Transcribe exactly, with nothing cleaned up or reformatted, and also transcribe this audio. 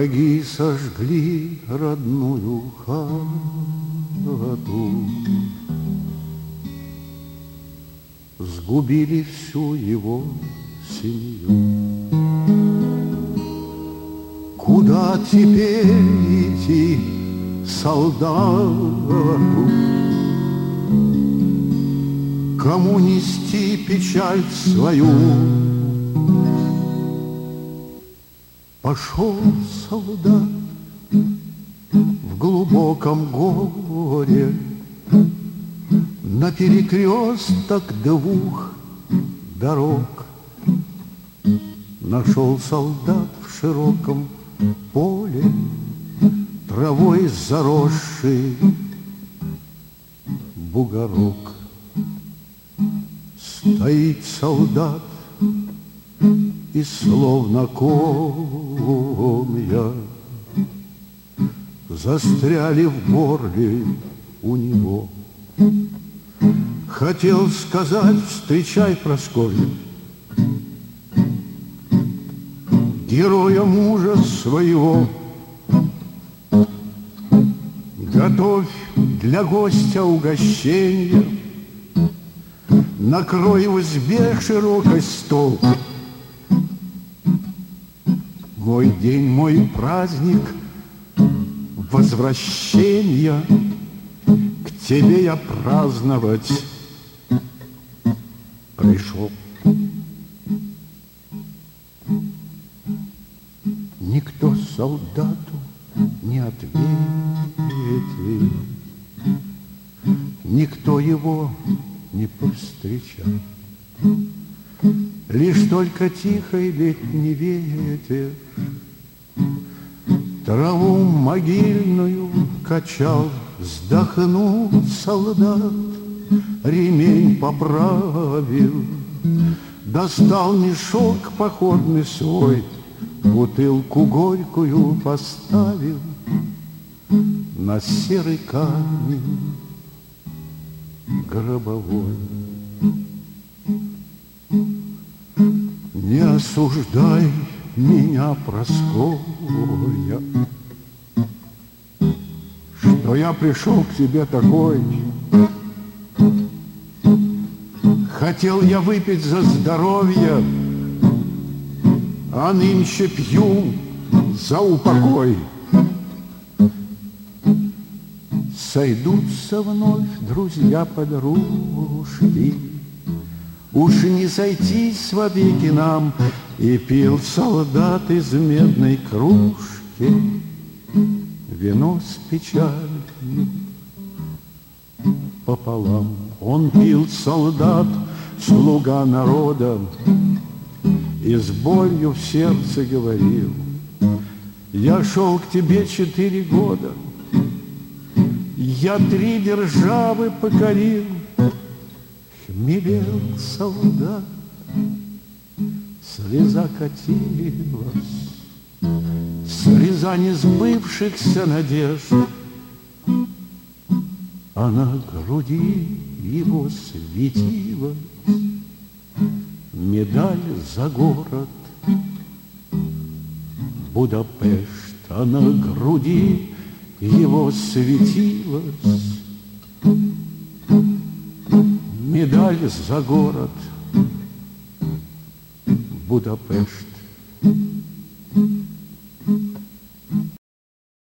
Враги сожгли родную хату, сгубили всю его семью. Куда теперь идти солдату? Кому нести печаль свою? Пошел солдат в глубоком горе на перекресток двух дорог. Нашел солдат в широком поле травой заросший бугорок. Стоит солдат, и словно комья застряли в горле у него. Хотел сказать: встречай, Прасковья, героя мужа своего. Готовь для гостя угощенье, накрой в избе широкий стол. Мой день, мой праздник возвращения, к тебе я праздновать пришел. Никто солдату не ответил, никто его не повстречал. Лишь только тихой летний ветер траву могильную качал. Вздохнул солдат, ремень поправил, достал мешок походный свой, бутылку горькую поставил на серый камень гробовой. Не осуждай меня, Прасковья, что я пришел к тебе такой. Хотел я выпить за здоровье, а нынче пью за упокой. Сойдутся вновь друзья-подружки, уж не сойтись вовеки нам. И пил солдат из медной кружки вино с печалью пополам. Он пил, солдат, слуга народа, и с болью в сердце говорил: я шел к тебе четыре года, я три державы покорил. Хмелел солдат, слеза катилась, слеза несбывшихся надежд, а на груди его светилась медаль за город Будапешт, а на груди его светилась медаль за город Будапешт.